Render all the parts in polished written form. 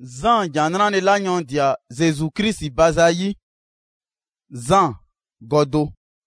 Zan janran la nyon dia Jésus-Christ bazayi. Zan godo.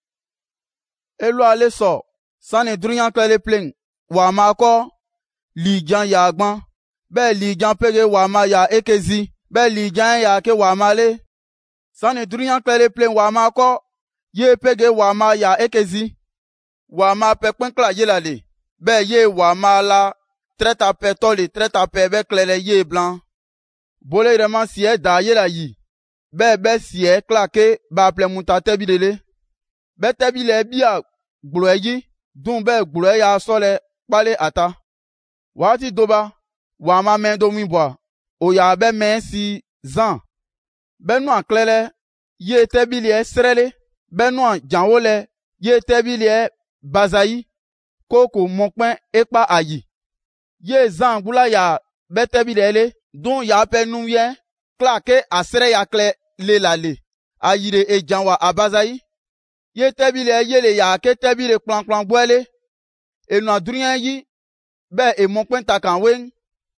Elo ale so sani drunyan klele pling wa mako li jan ya agban be li jan pege wa ma ya ekezi be li jan ya ke wa male sani drunyan klele pling wa mako ye pege wa ma ya ekezi wa ma pe kla yelale be ye wa ma la treta pe toli treta pe be klele ye blanc bole reman sie da yela yi be sie kla ke ba ple muta tebidele be tebile bia gblo yi dun be gblo ya sole pale ata wati doba wa ma men do mi boa o ya be men si Zan be no aklele ye tebile srele be no janwole ye tebile bazayi koko mokpen epa ayi ye Zan gula ya be tebile le dun ya pe nuye klake asre ya kle le lale ayire e janwa abazayi ye tebile yele ya ke tebile plan boele enu adrien yi be e mokpen takan wen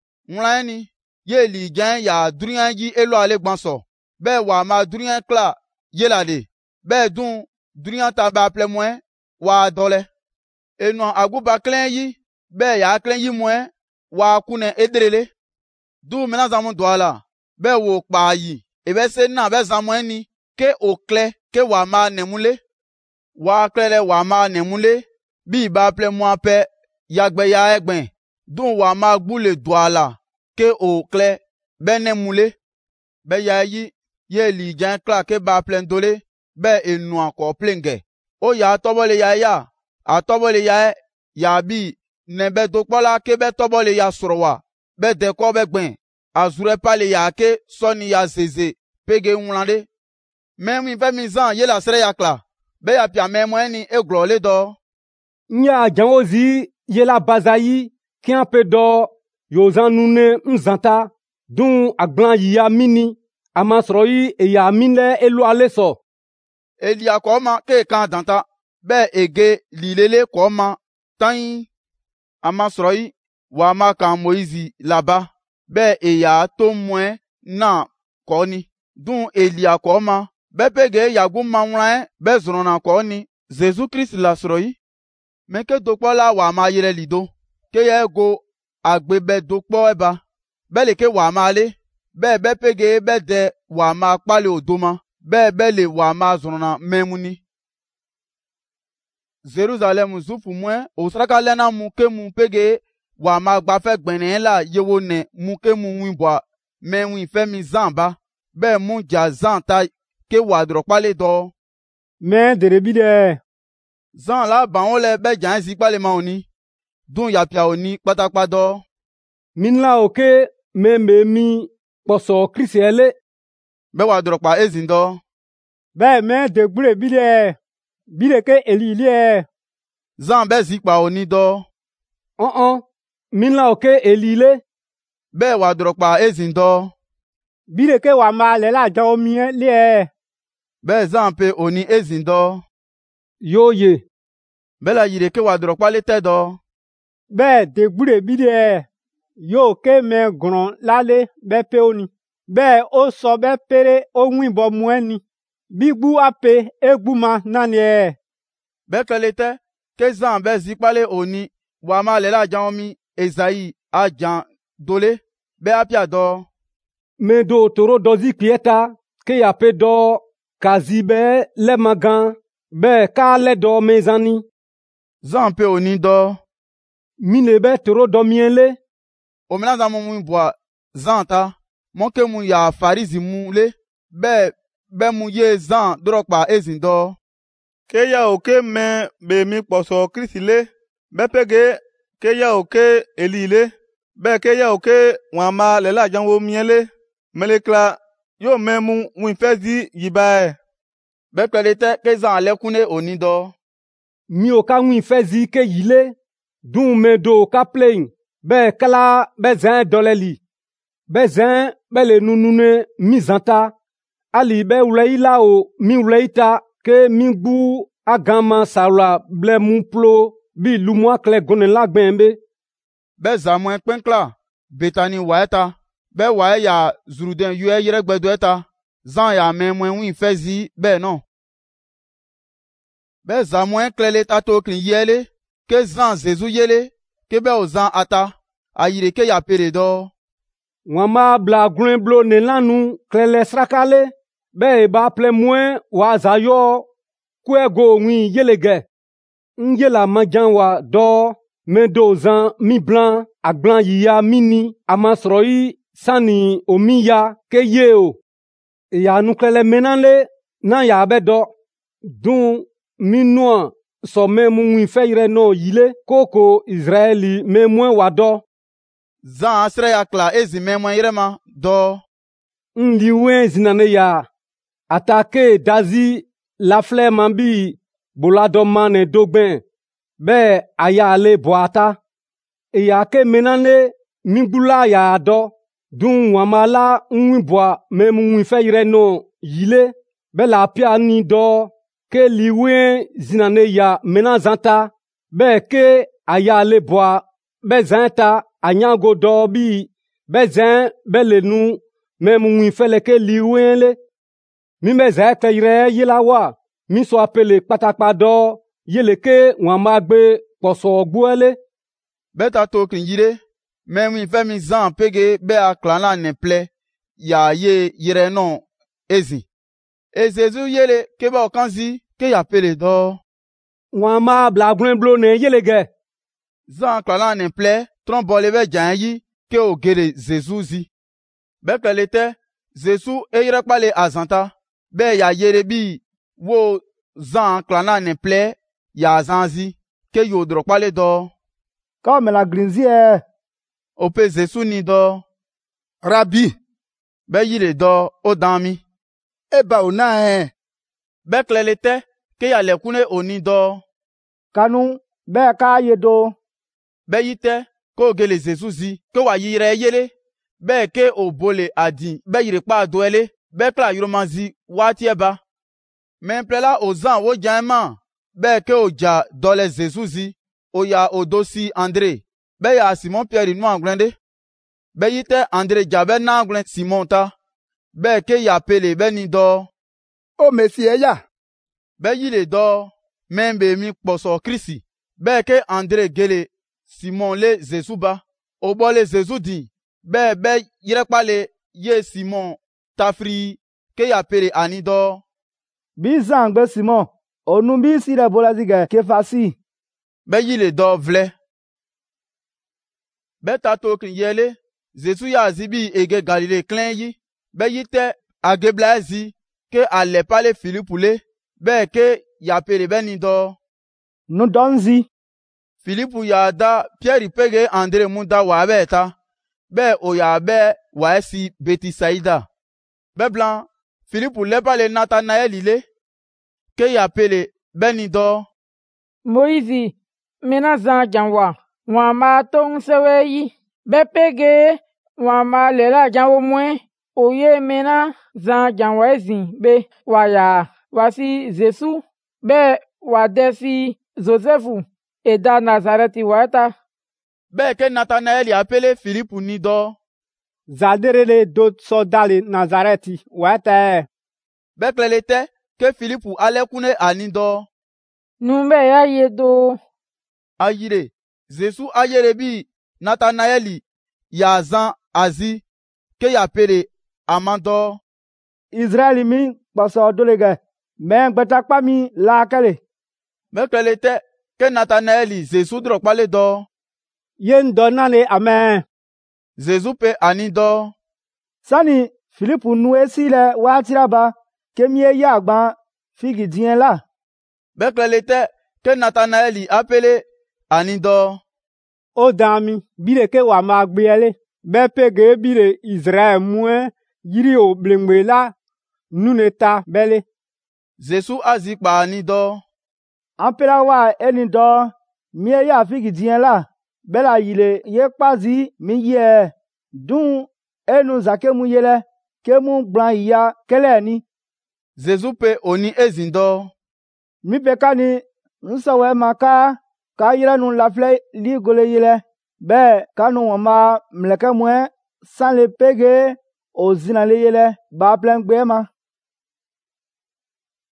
nlani ye li jan ya drien yi elo ale gbanso be wa ma drien kla yelale be dun drien ta ba ple moen wa dole enu aguba klen yi be ya klen yi moen wa kune edrele du mena zamu douala be wo pa yi e be se na be zamu ni ke okle ke wa ma nemule wa klele wa ma nemule bi ba ple mo ape yagbe ya egben dun wa ma gbule douala ke okle be nemule be ya yi ye li jan kla ke ba ple ndole be enu akọ plenge o ya tobole ya atobole ya bi ne be dokpola ke be tobole ya sorowa be de ko be gben azure pale ya ke soni ya zeze pege nwlande memi fe mi Zan ye la sere ya kla be ya pia memo eni eglo le do nya janwozi ye la bazayi ki an pe do yo Zan nune nzanta dun agban yi ya mini amasro yi e ya minle elo ale so elia ko ma ke kan danta be ege lilele ko ma tan amasro yi wa ma kan Moizi laba be eya to mwen na ko ni dun elia ko ma be pege yagun ma nwan be zrona ko ni Jésus-Christ la sro yi meke dokpola wa ma yire lido ke ye go agbebe dokpo eba be le ke wa ma le be pege be de wa ma pale odoma be le wa ma zrona memuni Jerusalem zufu mwen osraka lena mu ke mu pege wa ma gba fe gbenen la yewo ne mu ke mu winboa me win fe mi Zan ba be mu ja Zan ta ke wa dro pale do me derebi de Zan la ba won le be jan si pale ma oni dun ya pia oni patapa do min la oke me mi poso Kristiele be wa dro pa ezindo be me de gbure bi de ke Elile Zan be si pa oni do min la oke Elile be wa dro pa ezindo bi de ke wa ma le la jan omi le be Zan pe oni ezindo yo ye be la yire ke wa dro pa le tedo be de gbure bi de yo ke me gron lale be pe oni be o so be pere o winbo mu eni bigbu ape egbu ma nani be kelete ke Zan be zipale oni wa ma le la jan omi Esayi ajan dole be apia do me do toro dozi pieta ke ya pe do kazibe le magan be ka le do mezani Zan pe oni do mine be toro do miele o mena zamu mu boa Zan ta mon ke mu ya Farizi mu le be mu ye Zan drokpa ezindo ke ya oke me be mi poso Kristi le be pege ke ya oke Elile be ke ya oke wa ma le la janwo miele melekla yo me mu win fezi yiba be pelete ke Zan lekune oni do mi o ka win fezi ke yile dun me do ka plain be kala be Zan doleli be Zan be le nunune mi zanta ali be wlei la o mi wleita ke mi gbu agama sala ble mu plo bi lumwa kle gonen la gbenbe be Zamwen penkla Betani waeta be wa ya zuruden yu yire gbedo eta zan ya memwe wi fezi be no be zamwe klele tato klin yele ke zan Zezu yele ke be ozan ata ayire ke ya pere do wama bla grun blo ne lanu klele srakale be ba ple mwen wa zayo kwego wi yelege njela majan wa do mendo zan mi blanc agban yiya mini amasroi sani omiya ke yeo ya nuklele menanle na ya bedo dun minua so memu wi feire no yile koko Israeli memwe wado zan asre ya kla ezi memwe irema do ndiwe zinane ya atake dazi la fleur mambi bolado mane dogben be aya ale boata ya ke menanle mingula ya do dun wamala nwi boa memu wi feire no yile be la pia ni do ke liwe zinane ya menazanta be ke aya ale boa be zanta anyango do bi be zan be lenu memu wi fele ke liwe le mi be za ke ire yila wa mi so apele patapa do yele ke won ma gbe poso ogbuele beta to kin yire memi femi zan pege be aklana ne ple ya ye yire no ezi Zezu yele ke ba okanzi ke ya pele do won ma bla grun blo ne yele ge zan aklana ne ple trombole be jan yi ke o gere Zezu zi be kelete Zezu eyire pale azanta be ya yere bi wo zan aklana ne ple ya zanzi ke yo dro pale do comme la grinzière ope Zezu ni do Rabbi be yire do o dami eba ona be klelete ke ya lekune oni do kanu be ka yedo be yite ko gele Zezu zi ke wa yire yele be ke obole adin be yire pa do ele be kla yuromanzi wati eba men plela ozan wo janman be ke oja dole Zezu zi oya odosi André be ya Simon Pierre nu anglende be yite André jabe na anglen Simon ta be ke ya pele be ni do o mesie ya be yile do membe mi poso Kristi be ke André gele Simon le Zezu ba obole Zezu di be yire pale ye Simon tafri ke ya pele ani do bi zangbe Simon onu bi sire bolazige ke fasi be yile do vle be tato kin yele Zezu ya zibi ege Galile klen yi be yite agebla zi ke ale pale Philippe le be ke ya pele be ni do nu donzi Philippe ya da Pierre pege André munda wa be ta be o ya be wa si Betisaida be blanc Philippe le pale Nathanael ile ke ya pele be ni do Moïse mina zan janwa wan ma tong sewe yi be pege wan ma lela janwo mwen oye mina zan janwa ezin be waya wasi Zesu be wadesi Joseph eda Nazareti wata be ke Nathanael ya pele Philippe ni do zaderele do sodale Nazareti wata be klelete ke Philippe alekune ani do numbe ya yedo ayire Zezu ayere bi Nathanael ya zan azi ke ya pere amando Israeli mi poso dolege men gbetakpa mi la kale be klelete ke Nathanael Zezu dro pale do yen do nane amen Zezu pe ani do sani Philippe nu esile watiraba kemie ya agban figi dien la be klelete ke Nathanael apele ani do o dami bire ke wa ma gbeele be pege bire Israel mue yiri o blengbe la nuneta bele Zezu azi pa ani do ampela wa eni do mie ya figi dien la bela yile ye pazi mi ye dun enu zakemu yele kemu gblan ya kele ni Zezu pe oni ezin do mi pe kani nsawe maka ka yele nu lafle li gole yele be kanu ma mleke mwe san le pege o zina le yele ba plan gbe ma.